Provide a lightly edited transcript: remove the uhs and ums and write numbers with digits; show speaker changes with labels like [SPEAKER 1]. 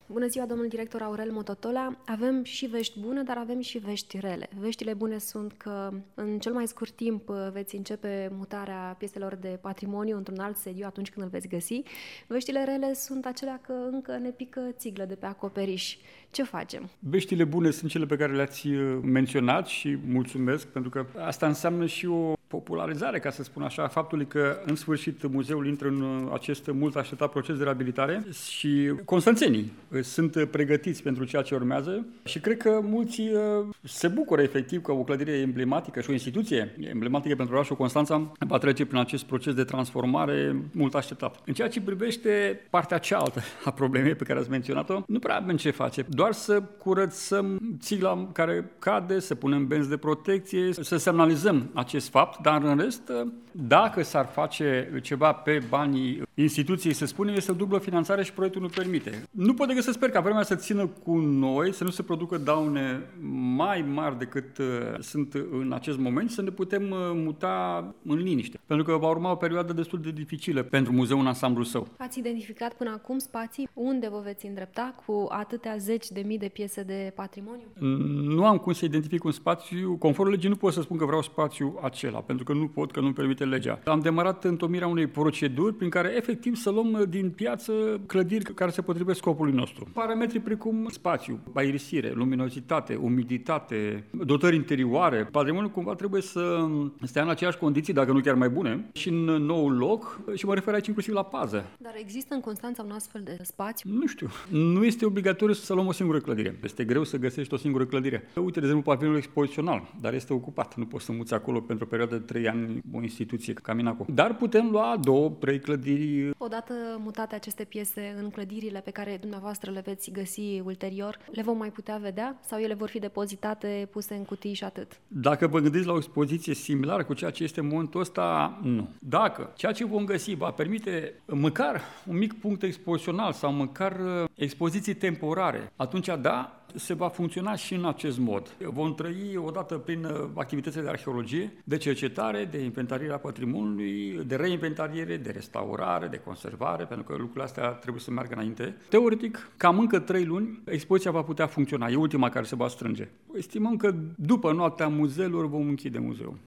[SPEAKER 1] Bună ziua, domnul director Aurel Mototola. Avem și vești bune, dar avem și vești rele. Veștile bune sunt că în cel mai scurt timp veți începe mutarea pieselor de patrimoniu într-un alt sediu atunci când îl veți găsi. Veștile rele sunt acelea că încă ne pică țiglă de pe acoperiș. Ce facem?
[SPEAKER 2] Veștile bune sunt cele pe care le-ați menționat și mulțumesc, pentru că asta înseamnă și o popularizare, ca să spun așa, a faptului că în sfârșit muzeul intră în acest mult așteptat proces de reabilitare și constanțenii sunt pregătiți pentru ceea ce urmează și cred că mulți se bucură efectiv că o clădire emblematică și o instituție emblematică pentru orașul Constanța va trece prin acest proces de transformare mult așteptat. În ceea ce privește partea cealaltă a problemei pe care ați menționat-o, nu prea avem ce face, doar să curățăm țigla care cade, să punem benzi de protecție, să semnalizăm acest fapt, dar în rest, dacă s-ar face ceva pe banii instituției, să spunem, este o dublă finanțare și proiectul nu permite. Nu pot decât să sper ca vremea să țină cu noi, să nu se producă daune mai mari decât sunt în acest moment, să ne putem muta în liniște. Pentru că va urma o perioadă destul de dificilă pentru muzeul în ansamblu său.
[SPEAKER 1] Ați identificat până acum spații unde vă veți îndrepta cu atâtea zeci de mii de piese de patrimoniu?
[SPEAKER 2] Nu am cum să identific un spațiu. Conform legii nu pot să spun că vreau spațiu acela, pentru că nu pot, că nu permite legea. Am demarat întocmirea unei proceduri prin care efectiv să luăm din piață clădiri care se potrivesc scopului nostru. Parametri precum spațiu, aerisire, luminozitate, umiditate, dotări interioare. Patrimoniul cumva trebuie să stea în aceeași condiții, dacă nu chiar mai bune, și în noul loc, și mă refer aici inclusiv la pază.
[SPEAKER 1] Dar există în Constanța un astfel de spațiu?
[SPEAKER 2] Nu știu. Nu este obligatoriu să luăm o singură clădire. Este greu să găsești o singură clădire. Uite, de exemplu, pavilionul expozițional, dar este ocupat. Nu poți să muți acolo pentru o perioadă de 3 ani o instituție ca Minaco. Dar putem lua 2-3 clădiri.
[SPEAKER 1] Odată mutate aceste piese în clădirile pe care dumneavoastră le veți găsi ulterior, le vom mai putea vedea sau ele vor fi depozitate, puse în cutii și atât?
[SPEAKER 2] Dacă vă gândiți la o expoziție similară cu ceea ce este în momentul ăsta, nu. Dacă ceea ce vom găsi va permite măcar un mic punct expozițional sau măcar expoziții temporare, atunci da, se va funcționa și în acest mod. Vom trăi odată prin activitățile de arheologie, de cercetare, de inventariere a patrimoniului, de reinventariere, de restaurare, de conservare, pentru că lucrurile astea trebuie să meargă înainte. Teoretic, cam încă 3 luni, expoziția va putea funcționa. E ultima care se va strânge. Estimăm că după noaptea muzeelor vom închide muzeul.